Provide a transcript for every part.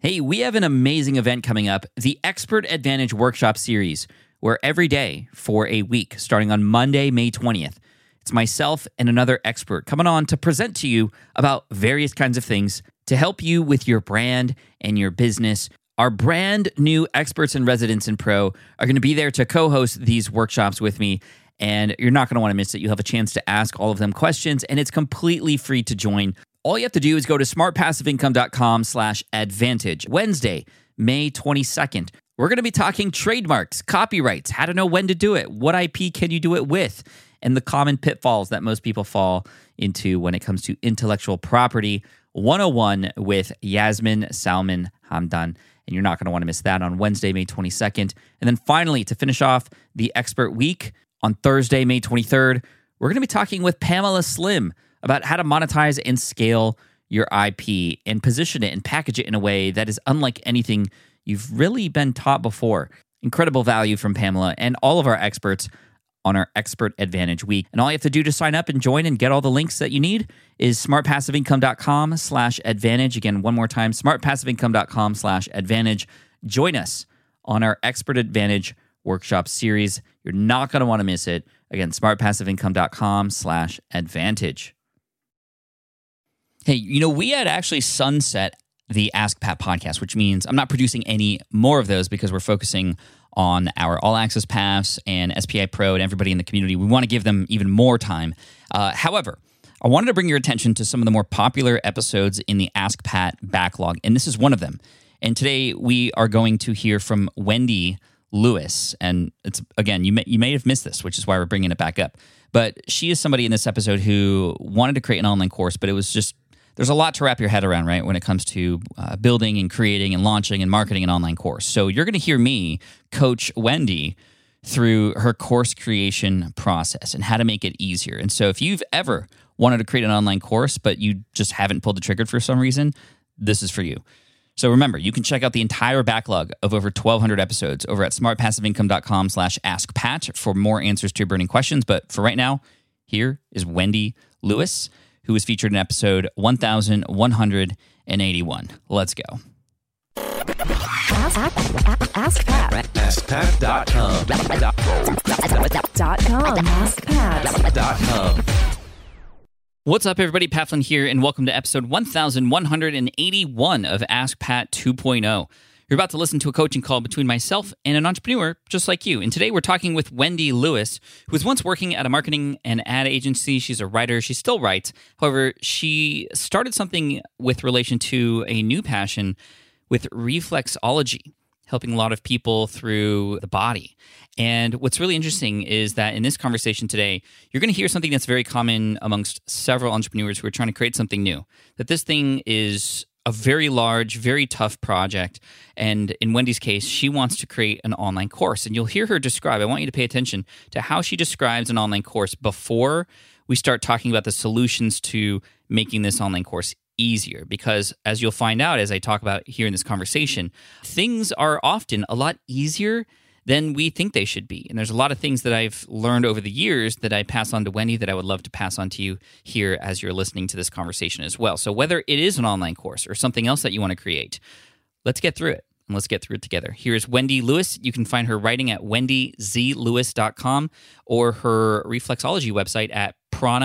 Hey, we have an amazing event coming up, the Expert Advantage Workshop Series, where every day for a week, starting on Monday, May 20th, it's myself and another expert coming on to present to you about various kinds of things to help you with your brand and your business. Our brand new experts and residents in Pro are going to be there to co-host these workshops with me, and you're not going to want to miss it. You'll have a chance to ask all of them questions, and it's completely free to join. All you have to do is go to smartpassiveincome.com/advantage. Wednesday, May 22nd. We're going to be talking trademarks, copyrights, how to know when to do it, what IP can you do it with, and the common pitfalls that most people fall into when it comes to intellectual property 101 with Yasmin Salman Hamdan. And you're not going to want to miss that on Wednesday, May 22nd. And then finally, to finish off the Expert Week, on Thursday, May 23rd, we're going to be talking with Pamela Slim about how to monetize and scale your IP and position it and package it in a way that is unlike anything you've really been taught before. Incredible value from Pamela and all of our experts on our Expert Advantage Week. And all you have to do to sign up and join and get all the links that you need is smartpassiveincome.com/advantage. Again, one more time, smartpassiveincome.com/advantage. Join us on our Expert Advantage Workshop Series. You're not going to want to miss it. Again, smartpassiveincome.com/advantage. Hey, we had actually sunset the Ask Pat podcast, which means I'm not producing any more of those because we're focusing on our All Access Pass and SPI Pro and everybody in the community. We want to give them even more time. However, I wanted to bring your attention to some of the more popular episodes in the Ask Pat backlog, and this is one of them. And today we are going to hear from Wendy Lewis, and it's again, you may have missed this, which is why we're bringing it back up. But she is somebody in this episode who wanted to create an online course, but it was just there's a lot to wrap your head around, right, when it comes to building and creating and launching and marketing an online course. So you're going to hear me coach Wendy through her course creation process and how to make it easier. And so if you've ever wanted to create an online course, but you just haven't pulled the trigger for some reason, this is for you. So remember, you can check out the entire backlog of over 1,200 episodes over at smartpassiveincome.com/askpat for more answers to your burning questions. But for right now, here is Wendy Lewis, who was featured in episode 1181. Let's go. Ask Pat. AskPat.com. AskPat.com. What's up, everybody? Pat Flynn here, and welcome to episode 1181 of Ask Pat 2.0. You're about to listen to a coaching call between myself and an entrepreneur just like you. And today we're talking with Wendy Lewis, who was once working at a marketing and ad agency. She's a writer. She still writes. However, she started something with relation to a new passion with reflexology, helping a lot of people through the body. And what's really interesting is that in this conversation today, you're going to hear something that's very common amongst several entrepreneurs who are trying to create something new. That this thing is a very large, very tough project. And in Wendy's case, she wants to create an online course. And you'll hear her describe, I want you to pay attention to how she describes an online course before we start talking about the solutions to making this online course easier. Because as you'll find out as I talk about here in this conversation, things are often a lot easier than we think they should be. And there's a lot of things that I've learned over the years that I pass on to Wendy that I would love to pass on to you here as you're listening to this conversation as well. So whether it is an online course or something else that you want to create, let's get through it. And let's get through it together. Here's Wendy Lewis. You can find her writing at wendyzlewis.com or her reflexology website at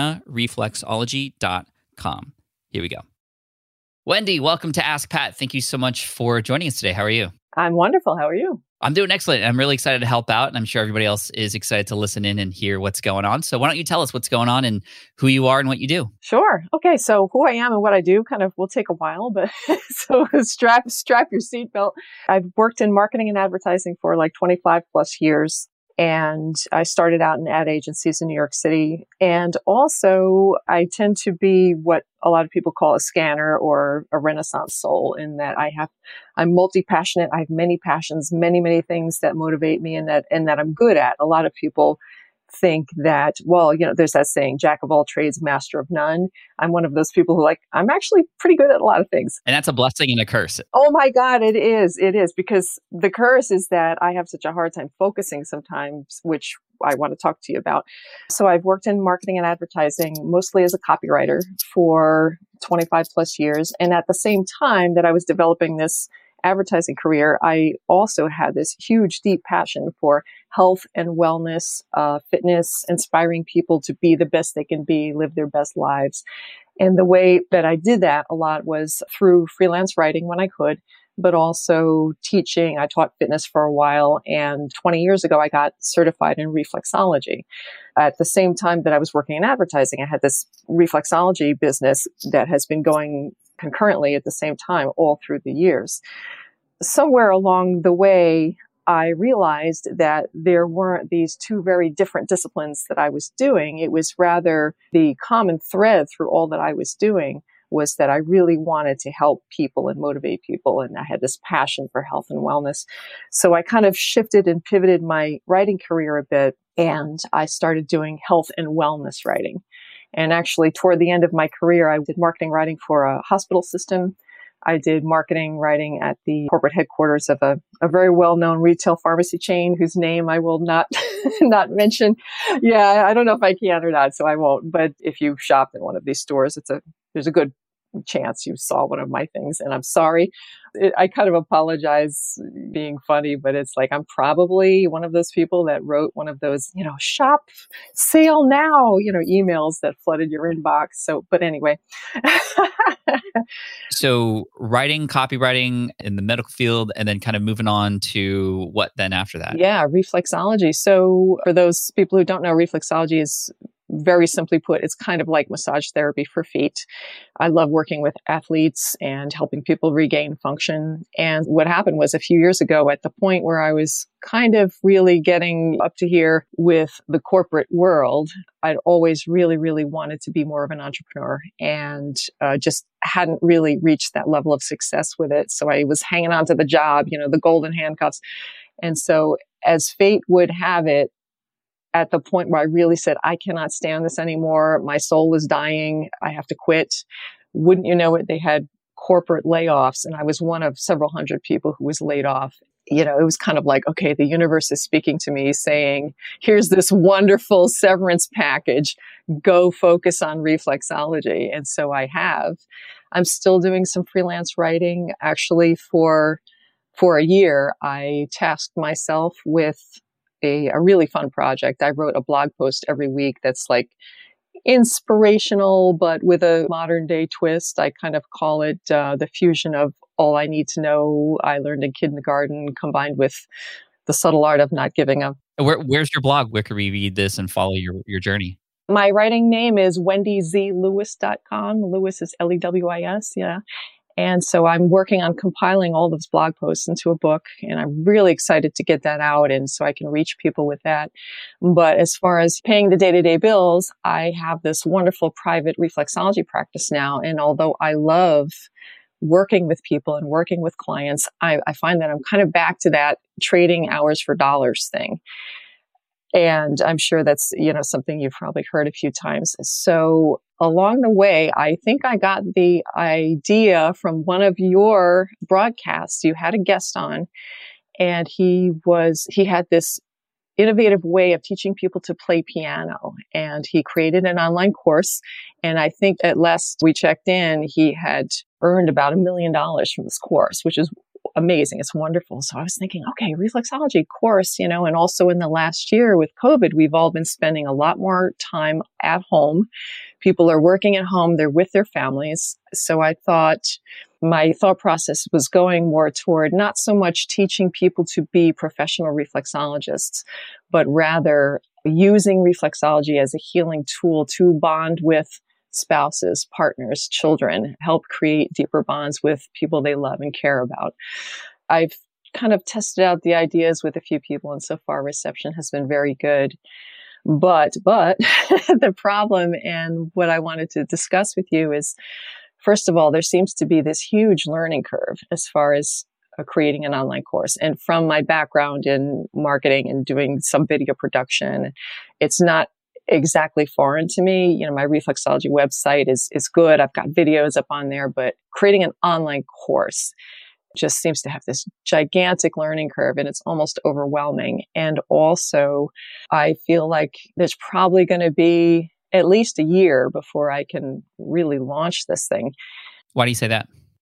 pranareflexology.com. Here we go. Wendy, welcome to Ask Pat. Thank you so much for joining us today. How are you? I'm wonderful. How are you? I'm doing excellent. I'm really excited to help out, and I'm sure everybody else is excited to listen in and hear what's going on. So why don't you tell us what's going on and who you are and what you do? Sure. Okay. So who I am and what I do kind of will take a while, but so strap your seatbelt. I've worked in marketing and advertising for like 25 plus years. And I started out in ad agencies in New York City. And also I tend to be what a lot of people call a scanner or a Renaissance soul, in that I'm multi-passionate. I have many passions, many things that motivate me and that I'm good at. A lot of people think that, well, there's that saying, jack of all trades, master of none. I'm one of those people who I'm actually pretty good at a lot of things. And that's a blessing and a curse. Oh my God, it is. It is, because the curse is that I have such a hard time focusing sometimes, which I want to talk to you about. So I've worked in marketing and advertising, mostly as a copywriter for 25 plus years. And at the same time that I was developing this advertising career, I also had this huge, deep passion for health and wellness, fitness, inspiring people to be the best they can be, live their best lives. And the way that I did that a lot was through freelance writing when I could, but also teaching. I taught fitness for a while, and 20 years ago, I got certified in reflexology. At the same time that I was working in advertising, I had this reflexology business that has been going concurrently at the same time all through the years. Somewhere along the way, I realized that there weren't these two very different disciplines that I was doing. It was rather the common thread through all that I was doing was that I really wanted to help people and motivate people. And I had this passion for health and wellness. So I kind of shifted and pivoted my writing career a bit, and I started doing health and wellness writing. And actually, toward the end of my career, I did marketing writing for a hospital system. I did marketing writing at the corporate headquarters of a very well-known retail pharmacy chain whose name I will not not mention. Yeah, I don't know if I can or not, so I won't. But if you shop in one of these stores, there's a good chance you saw one of my things, and I'm sorry. I kind of apologize being funny, but it's like I'm probably one of those people that wrote one of those, shop sale now, emails that flooded your inbox. So, but anyway. So writing, copywriting in the medical field, and then kind of moving on to what then after that? Yeah, reflexology. So for those people who don't know, reflexology is, very simply put, it's kind of like massage therapy for feet. I love working with athletes and helping people regain function. And what happened was a few years ago, at the point where I was kind of really getting up to here with the corporate world, I'd always really, really wanted to be more of an entrepreneur and just hadn't really reached that level of success with it. So I was hanging on to the job, the golden handcuffs. And so as fate would have it, at the point where I really said, I cannot stand this anymore. My soul is dying. I have to quit. Wouldn't you know it, they had corporate layoffs, and I was one of several hundred people who was laid off. It was kind of like, okay, the universe is speaking to me saying, here's this wonderful severance package. Go focus on reflexology. And so I have. I'm still doing some freelance writing. Actually, for a year, I tasked myself with a really fun project. I wrote a blog post every week that's like inspirational, but with a modern day twist. I kind of call it the fusion of all I need to know I learned in kindergarten combined with the subtle art of not giving up. Where's your blog? Where can we read this and follow your journey? My writing name is wendyzlewis.com. Lewis is Lewis. Yeah. And so I'm working on compiling all those blog posts into a book, and I'm really excited to get that out, and so I can reach people with that. But as far as paying the day-to-day bills, I have this wonderful private reflexology practice now. And although I love working with people and working with clients, I find that I'm kind of back to that trading hours for dollars thing. And I'm sure that's, something you've probably heard a few times. So along the way, I think I got the idea from one of your broadcasts. You had a guest on, and he had this innovative way of teaching people to play piano. And he created an online course. And I think at last we checked in, he had earned about $1 million from this course, which is amazing. It's wonderful. So I was thinking, okay, reflexology course, and also in the last year with COVID, we've all been spending a lot more time at home. People are working at home. They're with their families. So I thought my thought process was going more toward not so much teaching people to be professional reflexologists, but rather using reflexology as a healing tool to bond with spouses, partners, children, help create deeper bonds with people they love and care about. I've kind of tested out the ideas with a few people, and so far reception has been very good. But the problem, and what I wanted to discuss with you is, first of all, there seems to be this huge learning curve as far as creating an online course. And from my background in marketing and doing some video production, it's not exactly foreign to me. My reflexology website is good. I've got videos up on there, but creating an online course just seems to have this gigantic learning curve, and it's almost overwhelming. And also, I feel like there's probably going to be at least a year before I can really launch this thing. Why do you say that?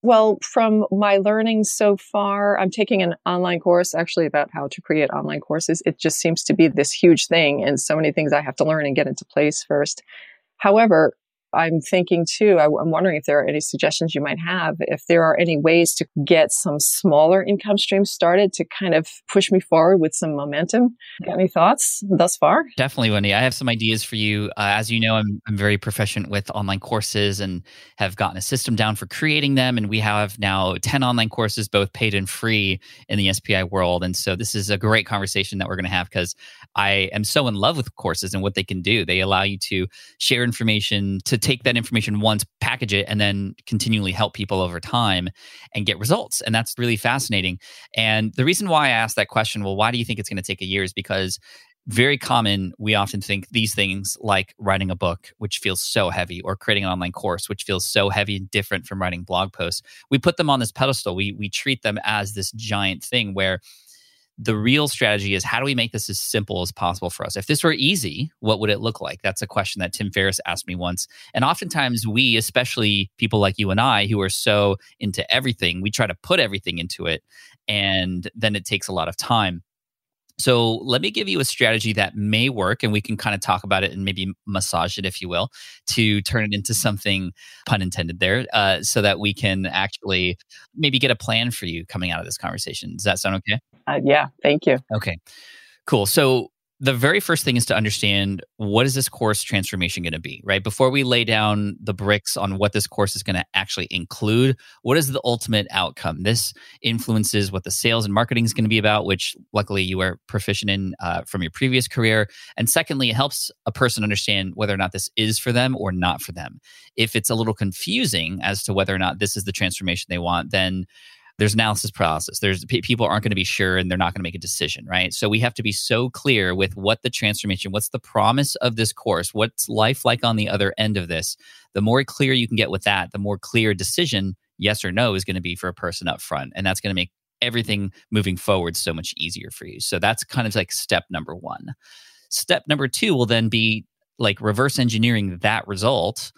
Well, from my learning so far, I'm taking an online course actually about how to create online courses. It just seems to be this huge thing and so many things I have to learn and get into place first. However, I'm thinking too, I'm wondering if there are any suggestions you might have, if there are any ways to get some smaller income streams started to kind of push me forward with some momentum. Got any thoughts thus far? Definitely, Wendy. I have some ideas for you. As you know, I'm very proficient with online courses and have gotten a system down for creating them. And we have now 10 online courses, both paid and free in the SPI world. And so this is a great conversation that we're going to have because I am so in love with courses and what they can do. They allow you to share information, to take that information once, package it, and then continually help people over time and get results. And that's really fascinating. And the reason why I asked that question, well, why do you think it's going to take a year, is because very common, we often think these things like writing a book, which feels so heavy, or creating an online course, which feels so heavy and different from writing blog posts. We put them on this pedestal. We treat them as this giant thing where the real strategy is, how do we make this as simple as possible for us? If this were easy, what would it look like? That's a question that Tim Ferriss asked me once. And oftentimes we, especially people like you and I, who are so into everything, we try to put everything into it, and then it takes a lot of time. So let me give you a strategy that may work, and we can kind of talk about it and maybe massage it, if you will, to turn it into something, pun intended there, so that we can actually maybe get a plan for you coming out of this conversation. Does that sound okay? Yeah, thank you. Okay, cool. So the very first thing is to understand, what is this course transformation going to be, right? Before we lay down the bricks on what this course is going to actually include, what is the ultimate outcome? This influences what the sales and marketing is going to be about, which luckily you are proficient in from your previous career. And secondly, it helps a person understand whether or not this is for them or not for them. If it's a little confusing as to whether or not this is the transformation they want, then there's analysis paralysis. People aren't going to be sure, and they're not going to make a decision, right? So we have to be so clear with what the transformation, what's the promise of this course, what's life like on the other end of this. The more clear you can get with that, the more clear decision, yes or no, is going to be for a person up front. And that's going to make everything moving forward so much easier for you. So that's kind of like step number one. Step number two will then be like reverse engineering that result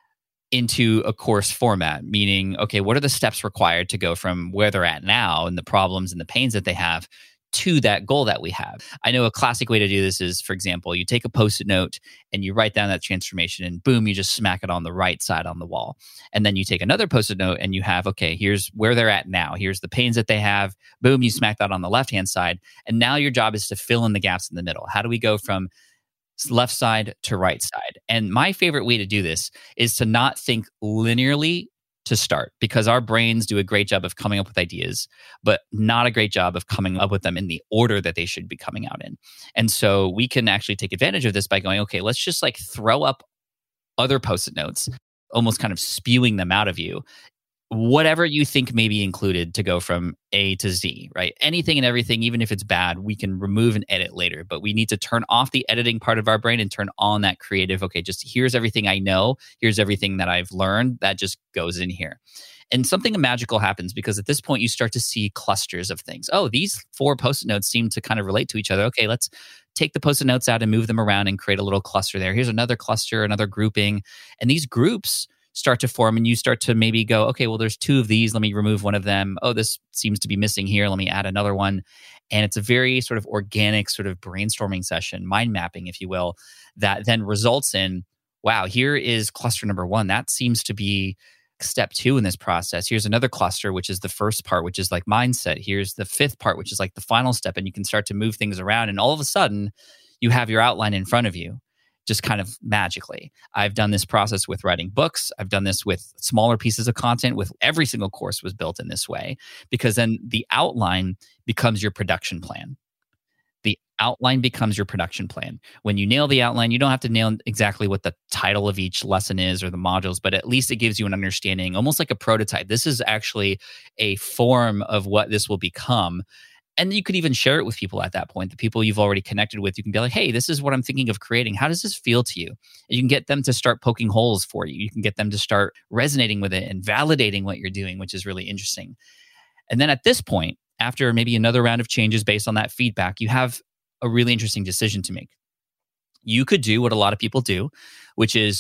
into a course format, meaning, okay, what are the steps required to go from where they're at now and the problems and the pains that they have to that goal that we have? I know a classic way to do this is, for example, you take a Post-it note and you write down that transformation, and boom, you just smack it on the right side on the wall. And then you take another Post-it note and you have, okay, here's where they're at now. Here's the pains that they have. Boom, you smack that on the left-hand side. And now your job is to fill in the gaps in the middle. How do we go from left side to right side? And my favorite way to do this is to not think linearly to start, because our brains do a great job of coming up with ideas, but not a great job of coming up with them in the order that they should be coming out in. And so we can actually take advantage of this by going, okay, let's just like throw up other Post-it notes, almost kind of spewing them out of you. Whatever you think may be included to go from A to Z, right? Anything and everything, even if it's bad, we can remove and edit later. But we need to turn off the editing part of our brain and turn on that creative, okay, just here's everything I know. Here's everything that I've learned that just goes in here. And something magical happens, because at this point you start to see clusters of things. Oh, these 4 Post-it notes seem to kind of relate to each other. Okay, let's take the Post-it notes out and move them around and create a little cluster there. Here's another cluster, another grouping. And these groups start to form, and you start to maybe go, okay, well, there's 2 of these. Let me remove one of them. Oh, this seems to be missing here. Let me add another one. And it's a very sort of organic sort of brainstorming session, mind mapping, if you will, that then results in, wow, here is cluster number 1. That seems to be step 2 in this process. Here's another cluster, which is the first part, which is like mindset. Here's the 5th part, which is like the final step. And you can start to move things around. And all of a sudden, you have your outline in front of you, just kind of magically. I've done this process with writing books. I've done this with smaller pieces of content. With every single course was built in this way, because then the outline becomes your production plan. The outline becomes your production plan. When you nail the outline, you don't have to nail exactly what the title of each lesson is or the modules, but at least it gives you an understanding, almost like a prototype. This is actually a form of what this will become. And you could even share it with people at that point, the people you've already connected with. You can be like, hey, this is what I'm thinking of creating. How does this feel to you? And you can get them to start poking holes for you. You can get them to start resonating with it and validating what you're doing, which is really interesting. And then at this point, after maybe another round of changes based on that feedback, you have a really interesting decision to make. You could do what a lot of people do, which is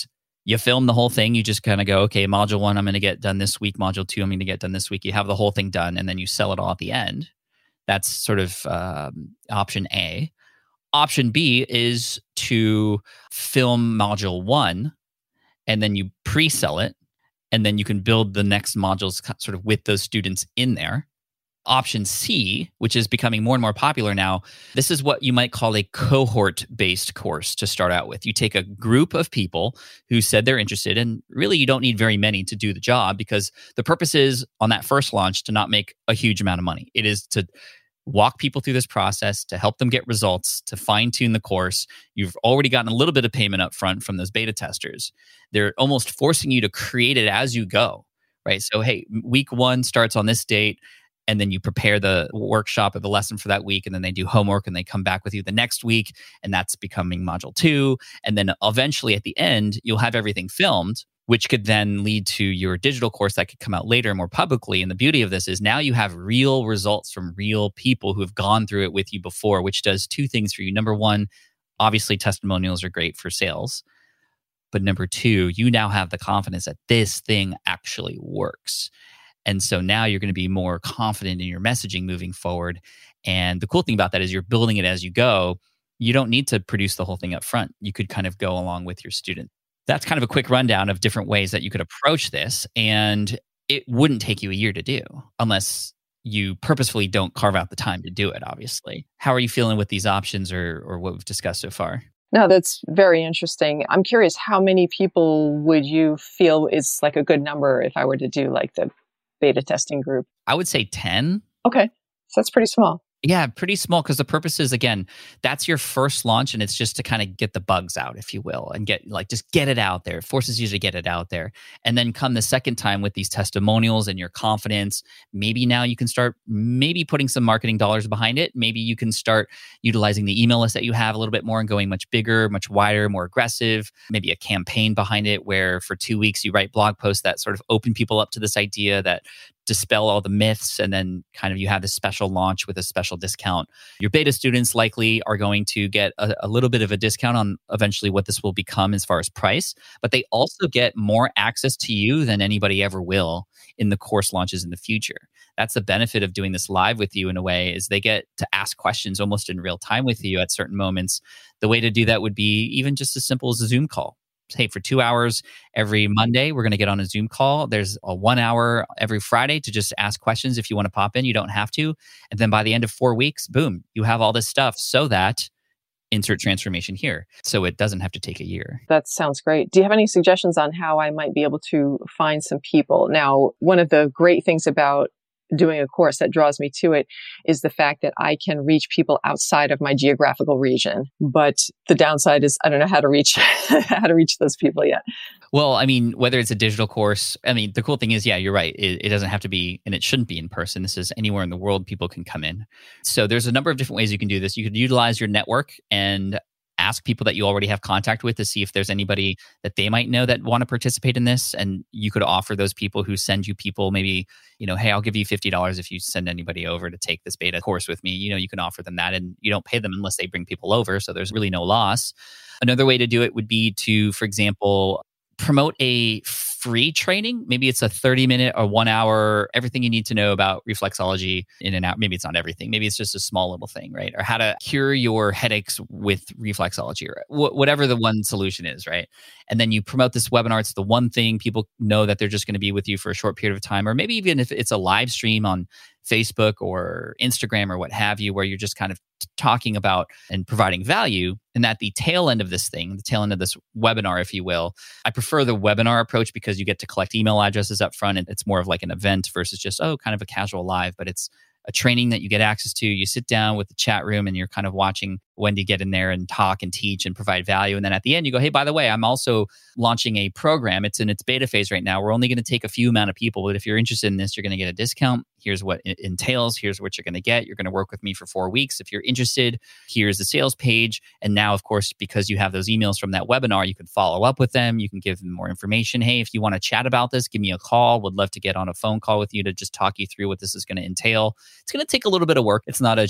You film the whole thing. You just kind of go, okay, module 1, I'm going to get done this week. Module 2, I'm going to get done this week. You have the whole thing done, and then you sell it all at the end. That's sort of option A. Option B is to film module 1, and then you pre-sell it, and then you can build the next modules sort of with those students in there. Option C, which is becoming more and more popular now, this is what you might call a cohort-based course to start out with. You take a group of people who said they're interested, and really you don't need very many to do the job, because the purpose is on that first launch to not make a huge amount of money. It is to walk people through this process, to help them get results, to fine-tune the course. You've already gotten a little bit of payment up front from those beta testers. They're almost forcing you to create it as you go, right? So, hey, week 1 starts on this date, and then you prepare the workshop or the lesson for that week, and then they do homework, and they come back with you the next week, and that's becoming module 2. And then eventually at the end, you'll have everything filmed, which could then lead to your digital course that could come out later more publicly. And the beauty of this is now you have real results from real people who have gone through it with you before, which does 2 things for you. Number 1, obviously testimonials are great for sales. But number 2, you now have the confidence that this thing actually works. And so now you're going to be more confident in your messaging moving forward. And the cool thing about that is you're building it as you go. You don't need to produce the whole thing up front. You could kind of go along with your student. That's kind of a quick rundown of different ways that you could approach this. And it wouldn't take you a year to do unless you purposefully don't carve out the time to do it, obviously. How are you feeling with these options or what we've discussed so far? No, that's very interesting. I'm curious, how many people would you feel is like a good number if I were to do like the beta testing group? I would say 10. Okay. So that's pretty small. Yeah, pretty small, because the purpose is, again, that's your first launch, and it's just to kind of get the bugs out, if you will, and just get it out there. It forces you to get it out there. And then come the second time with these testimonials and your confidence, maybe now you can start maybe putting some marketing dollars behind it. Maybe you can start utilizing the email list that you have a little bit more and going much bigger, much wider, more aggressive. Maybe a campaign behind it where for 2 weeks you write blog posts that sort of open people up to this idea, that dispel all the myths, and then kind of you have this special launch with a special discount. Your beta students likely are going to get a little bit of a discount on eventually what this will become as far as price, but they also get more access to you than anybody ever will in the course launches in the future. That's the benefit of doing this live with you in a way, is they get to ask questions almost in real time with you at certain moments. The way to do that would be even just as simple as a Zoom call. Hey, for 2 hours every Monday, we're going to get on a Zoom call. There's a 1 hour every Friday to just ask questions. If you want to pop in, you don't have to. And then by the end of 4 weeks, boom, you have all this stuff so that insert transformation here. So it doesn't have to take a year. That sounds great. Do you have any suggestions on how I might be able to find some people? Now, one of the great things about doing a course that draws me to it is the fact that I can reach people outside of my geographical region. But the downside is I don't know how to reach those people yet. Well, I mean, whether it's a digital course, I mean, the cool thing is, yeah, you're right. It doesn't have to be, and it shouldn't be in person. This is anywhere in the world people can come in. So there's a number of different ways you can do this. You could utilize your network and ask people that you already have contact with to see if there's anybody that they might know that want to participate in this. And you could offer those people who send you people maybe, hey, I'll give you $50 if you send anybody over to take this beta course with me. You can offer them that, and you don't pay them unless they bring people over. So there's really no loss. Another way to do it would be to, for example, promote a free training. Maybe it's a 30-minute or 1 hour, everything you need to know about reflexology in and out. Maybe it's not everything. Maybe it's just a small little thing, right? Or how to cure your headaches with reflexology, or whatever the one solution is, right? And then you promote this webinar. It's the one thing people know that they're just going to be with you for a short period of time, or maybe even if it's a live stream on Facebook or Instagram or what have you, where you're just kind of talking about and providing value. And at the tail end of this thing, the tail end of this webinar, if you will, I prefer the webinar approach because you get to collect email addresses up front. And it's more of like an event versus just, kind of a casual live, but it's a training that you get access to. You sit down with the chat room and you're kind of watching Wendy get in there and talk and teach and provide value. And then at the end, you go, hey, by the way, I'm also launching a program. It's in its beta phase right now. We're only going to take a few amount of people, but if you're interested in this, you're going to get a discount. Here's what it entails. Here's what you're going to get. You're going to work with me for 4 weeks. If you're interested, here's the sales page. And now, of course, because you have those emails from that webinar, you can follow up with them. You can give them more information. Hey, if you want to chat about this, give me a call. Would love to get on a phone call with you to just talk you through what this is going to entail. It's going to take a little bit of work. It's not a just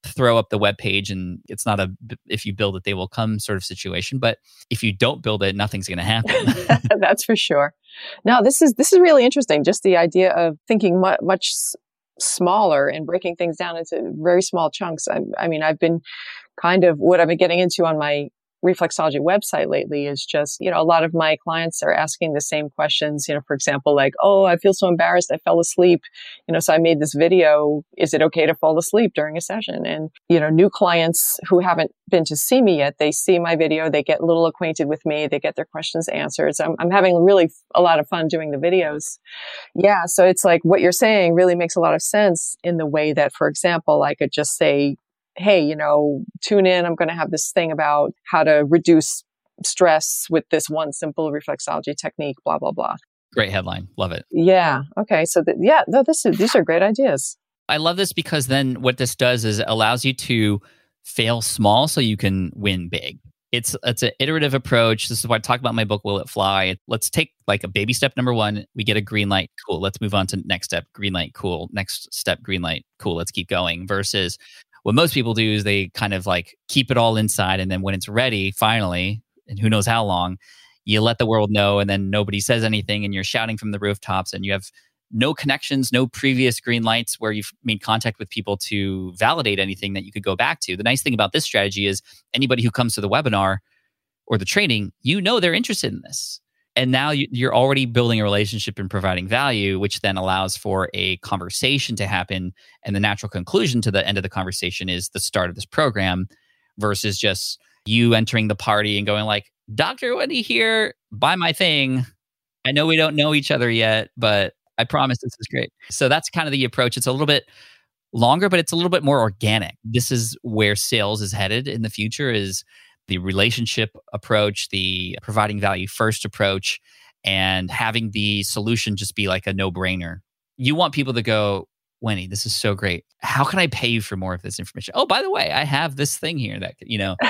throw up the web page and it's not if you build it, they will come sort of situation. But if you don't build it, nothing's going to happen. That's for sure. No, this is really interesting. Just the idea of thinking much smaller and breaking things down into very small chunks. I mean, I've been kind of what I've been getting into on my reflexology website lately is just, a lot of my clients are asking the same questions, for example, like, oh, I feel so embarrassed. I fell asleep. So I made this video. Is it okay to fall asleep during a session? And, new clients who haven't been to see me yet, they see my video, they get a little acquainted with me, they get their questions answered. So I'm having really a lot of fun doing the videos. Yeah. So it's like what you're saying really makes a lot of sense in the way that, for example, I could just say, hey, tune in. I'm going to have this thing about how to reduce stress with this one simple reflexology technique, blah, blah, blah. Great headline. Love it. Yeah. Okay. So these are great ideas. I love this because then what this does is it allows you to fail small so you can win big. It's an iterative approach. This is why I talk about my book, Will It Fly? Let's take like a baby step number 1. We get a green light. Cool. Let's move on to next step. Green light. Cool. Next step. Green light. Cool. Let's keep going. Versus what most people do is they kind of like keep it all inside. And then when it's ready, finally, and who knows how long, you let the world know and then nobody says anything and you're shouting from the rooftops and you have no connections, no previous green lights where you've made contact with people to validate anything that you could go back to. The nice thing about this strategy is anybody who comes to the webinar or the training, they're interested in this. And now you're already building a relationship and providing value, which then allows for a conversation to happen. And the natural conclusion to the end of the conversation is the start of this program versus just you entering the party and going like, Dr. Wendy here, buy my thing. I know we don't know each other yet, but I promise this is great. So that's kind of the approach. It's a little bit longer, but it's a little bit more organic. This is where sales is headed in the future is the relationship approach, the providing value first approach, and having the solution just be like a no-brainer. You want people to go, Wendy, this is so great. How can I pay you for more of this information? Oh, by the way, I have this thing here that,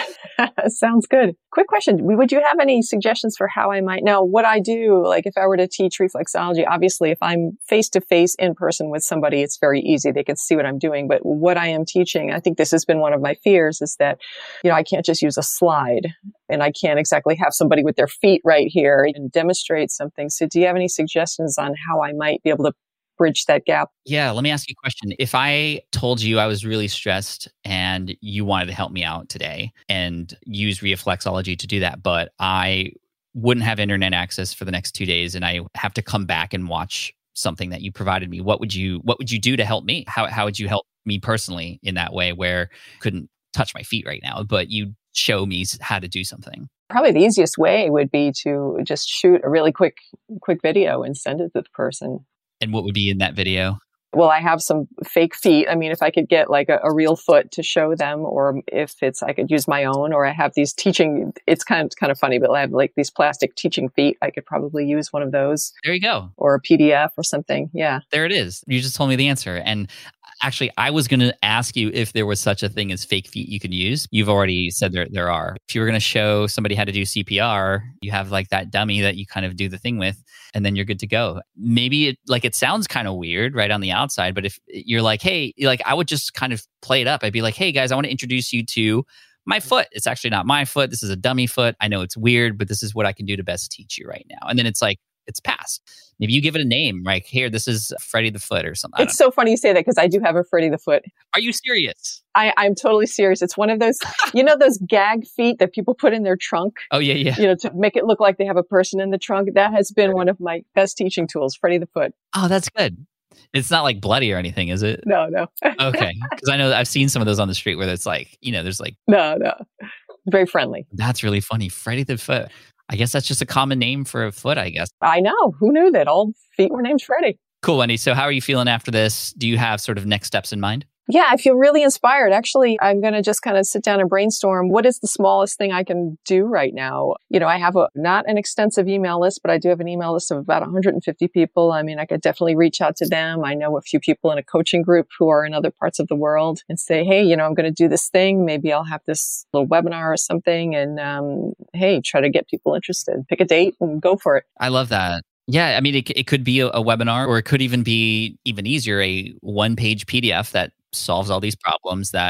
Sounds good. Quick question. Would you have any suggestions for how I might now what I do? Like if I were to teach reflexology, obviously if I'm face to face in person with somebody, it's very easy. They can see what I'm doing. But what I am teaching, I think this has been one of my fears is that, I can't just use a slide and I can't exactly have somebody with their feet right here and demonstrate something. So do you have any suggestions on how I might be able to bridge that gap? Yeah, let me ask you a question. If I told you I was really stressed and you wanted to help me out today and use reflexology to do that, but I wouldn't have internet access for the next 2 days and I have to come back and watch something that you provided me, what would you do to help me? How would you help me personally in that way where I couldn't touch my feet right now, but you show me how to do something? Probably the easiest way would be to just shoot a really quick video and send it to the person. And what would be in that video? Well, I have some fake feet. I mean, if I could get like a real foot to show them, or if I could use my own, or I have these teaching, it's kind of funny, but I have like these plastic teaching feet. I could probably use one of those. There you go. Or a PDF or something. Yeah. There it is. You just told me the answer. And actually, I was going to ask you if there was such a thing as fake feet you could use. You've already said there are. If you were going to show somebody how to do CPR, you have like that dummy that you kind of do the thing with, and then you're good to go. Maybe it sounds kind of weird right on the outside, but if you're like, hey, like I would just kind of play it up. I'd be like, hey guys, I want to introduce you to my foot. It's actually not my foot. This is a dummy foot. I know it's weird, but this is what I can do to best teach you right now. And then it's like, it's passed. Maybe you give it a name, right? Here, this is Freddy the Foot or something. It's so funny you say that because I do have a Freddy the Foot. Are you serious? I'm totally serious. It's one of those, those gag feet that people put in their trunk. Oh, yeah. To make it look like they have a person in the trunk. That has been one of my best teaching tools, Freddy the Foot. Oh, that's good. It's not like bloody or anything, is it? No. Okay. Because I know I've seen some of those on the street where it's like, there's like... No. Very friendly. That's really funny. Freddy the Foot. I guess that's just a common name for a foot, I guess. I know. Who knew that all feet were named Freddy? Cool, Wendy. So how are you feeling after this? Do you have sort of next steps in mind? Yeah, I feel really inspired. Actually, I'm going to just kind of sit down and brainstorm. What is the smallest thing I can do right now? I have not an extensive email list, but I do have an email list of about 150 people. I mean, I could definitely reach out to them. I know a few people in a coaching group who are in other parts of the world and say, hey, I'm going to do this thing. Maybe I'll have this little webinar or something. And hey, try to get people interested. Pick a date and go for it. I love that. Yeah, I mean, it could be a webinar, or it could even be even easier, a one-page PDF that solves all these problems that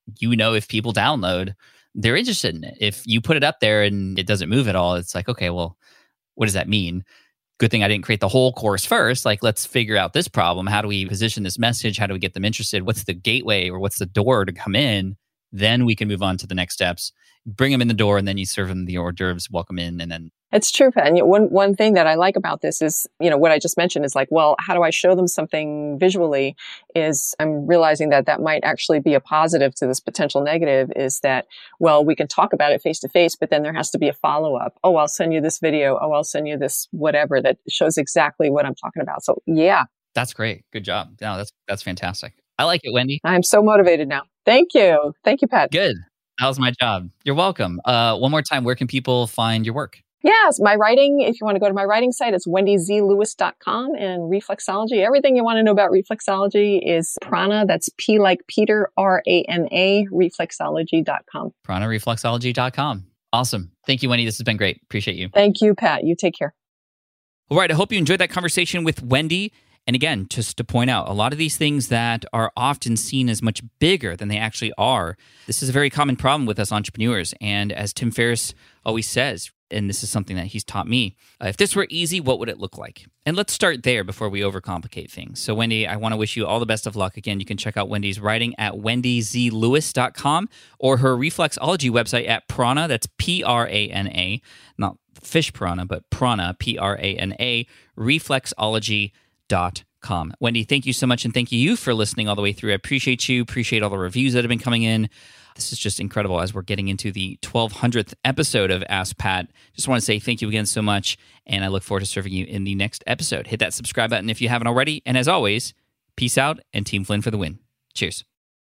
if people download, they're interested in it. If you put it up there and it doesn't move at all, it's like, okay, well, what does that mean? Good thing I didn't create the whole course first. Like, let's figure out this problem. How do we position this message? How do we get them interested? What's the gateway or what's the door to come in? Then we can move on to the next steps. Bring them in the door, and then you serve them the hors d'oeuvres, welcome in, and then... It's true, Pat. And one thing that I like about this is, what I just mentioned is like, well, how do I show them something visually? Is I'm realizing that might actually be a positive to this potential negative, is that, well, we can talk about it face to face, but then there has to be a follow-up. Oh, I'll send you this video. Oh, I'll send you this whatever that shows exactly what I'm talking about. So yeah. That's great. Good job. No, that's fantastic. I like it, Wendy. I'm so motivated now. Thank you. Thank you, Pat. Good. That was my job. You're welcome. One more time, where can people find your work? Yes, my writing, if you want to go to my writing site, it's wendyzlewis.com, and reflexology. Everything you want to know about reflexology is Prana. That's P like Peter, RANA, reflexology.com. PranaReflexology.com. Awesome. Thank you, Wendy. This has been great. Appreciate you. Thank you, Pat. You take care. All right. I hope you enjoyed that conversation with Wendy. And again, just to point out, a lot of these things that are often seen as much bigger than they actually are, this is a very common problem with us entrepreneurs. And as Tim Ferriss always says, and this is something that he's taught me, if this were easy, what would it look like? And let's start there before we overcomplicate things. So Wendy, I want to wish you all the best of luck. Again, you can check out Wendy's writing at wendyzlewis.com or her reflexology website at Prana, that's Prana, not fish piranha, but Prana, Prana, reflexology.com. Wendy, thank you so much, and thank you for listening all the way through. I appreciate you, appreciate all the reviews that have been coming in. This is just incredible as we're getting into the 1200th episode of Ask Pat. Just want to say thank you again so much, and I look forward to serving you in the next episode. Hit that subscribe button if you haven't already, and as always, peace out and Team Flynn for the win. Cheers.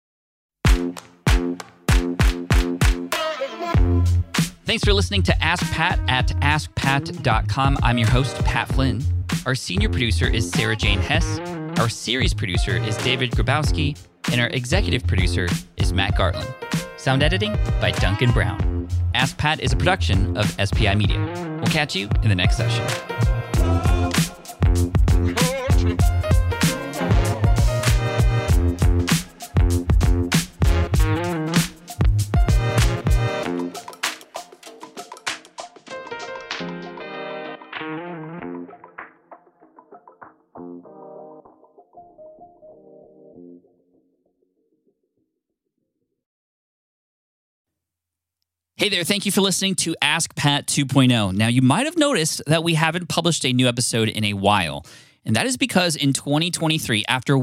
Thanks for listening to Ask Pat at askpat.com. I'm your host, Pat Flynn. Our senior producer is Sarah Jane Hess. Our series producer is David Grabowski. And our executive producer is Matt Gartland. Sound editing by Duncan Brown. Ask Pat is a production of SPI Media. We'll catch you in the next session. Hey there, thank you for listening to Ask Pat 2.0. Now, you might have noticed that we haven't published a new episode in a while, and that is because in 2023, after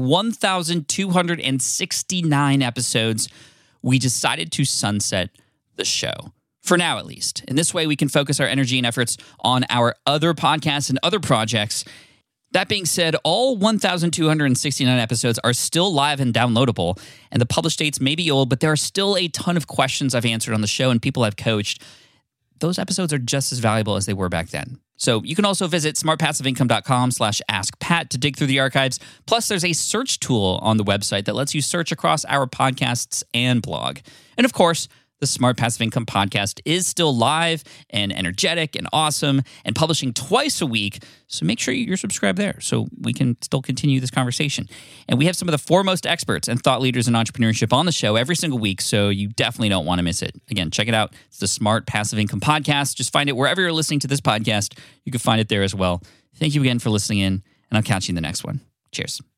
1,269 episodes, we decided to sunset the show. For now, at least. In this way, we can focus our energy and efforts on our other podcasts and other projects. That being said, all 1,269 episodes are still live and downloadable, and the published dates may be old, but there are still a ton of questions I've answered on the show and people I've coached. Those episodes are just as valuable as they were back then. So you can also visit smartpassiveincome.com/askpat to dig through the archives. Plus, there's a search tool on the website that lets you search across our podcasts and blog. And of course, the Smart Passive Income podcast is still live and energetic and awesome and publishing twice a week. So make sure you're subscribed there so we can still continue this conversation. And we have some of the foremost experts and thought leaders in entrepreneurship on the show every single week, so you definitely don't want to miss it. Again, check it out. It's the Smart Passive Income podcast. Just find it wherever you're listening to this podcast. You can find it there as well. Thank you again for listening in, and I'll catch you in the next one. Cheers.